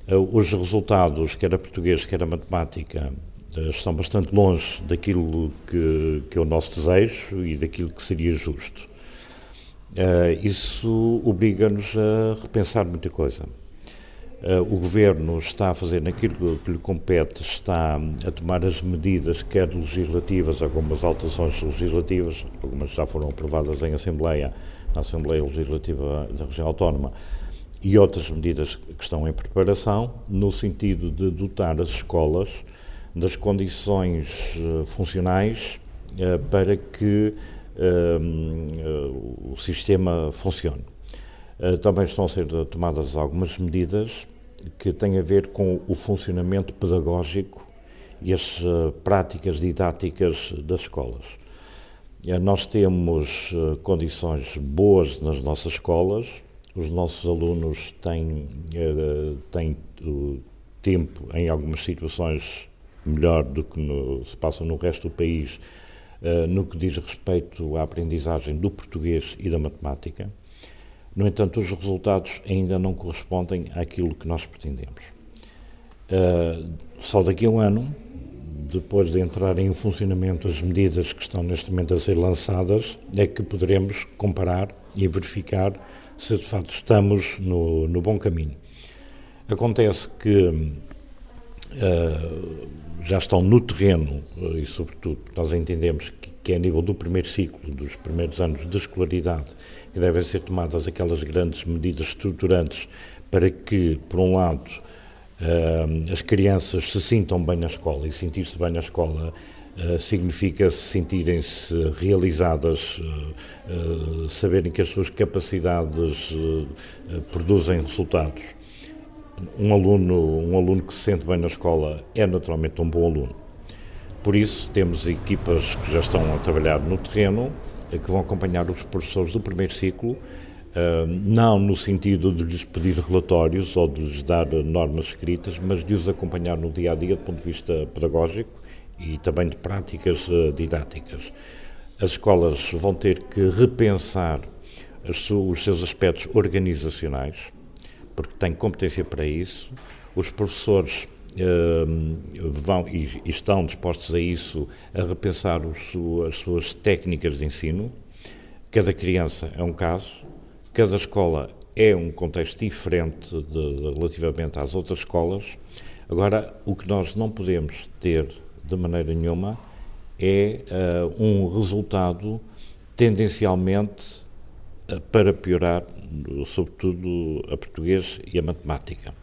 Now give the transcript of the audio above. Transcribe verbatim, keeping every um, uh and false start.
Os resultados, quer a português, quer a matemática, estão bastante longe daquilo que, que é o nosso desejo e daquilo que seria justo. Isso obriga-nos a repensar muita coisa. O Governo está a fazer naquilo que lhe compete, está a tomar as medidas, quer legislativas, algumas alterações legislativas, algumas já foram aprovadas em Assembleia, na Assembleia Legislativa da Região Autónoma, e outras medidas que estão em preparação, no sentido de dotar as escolas das condições uh, funcionais uh, para que uh, uh, o sistema funcione. Uh, também estão a ser tomadas algumas medidas que têm a ver com o funcionamento pedagógico e as uh, práticas didáticas das escolas. Uh, nós temos uh, condições boas nas nossas escolas. Os nossos alunos têm, têm uh, tempo, em algumas situações, melhor do que no, se passa no resto do país, uh, no que diz respeito à aprendizagem do português e da matemática. No entanto, os resultados ainda não correspondem àquilo que nós pretendemos. Uh, só daqui a um ano, depois de entrarem em funcionamento as medidas que estão neste momento a ser lançadas, é que poderemos comparar e verificar se de facto estamos no, no bom caminho. Acontece que uh, já estão no terreno, uh, e sobretudo nós entendemos que, que é a nível do primeiro ciclo, dos primeiros anos de escolaridade, que devem ser tomadas aquelas grandes medidas estruturantes para que, por um lado, uh, as crianças se sintam bem na escola, e sentir-se bem na escola Uh, significa sentirem-se realizadas, uh, uh, saberem que as suas capacidades uh, uh, produzem resultados. Um aluno, um aluno que se sente bem na escola é naturalmente um bom aluno. Por isso, temos equipas que já estão a trabalhar no terreno, uh, que vão acompanhar os professores do primeiro ciclo, uh, não no sentido de lhes pedir relatórios ou de lhes dar normas escritas, mas de os acompanhar no dia-a-dia do ponto de vista pedagógico e também de práticas uh, didáticas. As escolas vão ter que repensar as, os seus aspectos organizacionais, porque têm competência para isso. Os professores uh, vão e, e estão dispostos a isso, a repensar os, as suas técnicas de ensino. Cada criança é um caso, cada escola é um contexto diferente de, de, relativamente às outras escolas. Agora, o que nós não podemos ter de maneira nenhuma é uh, um resultado tendencialmente uh, para piorar, sobretudo a português e a matemática.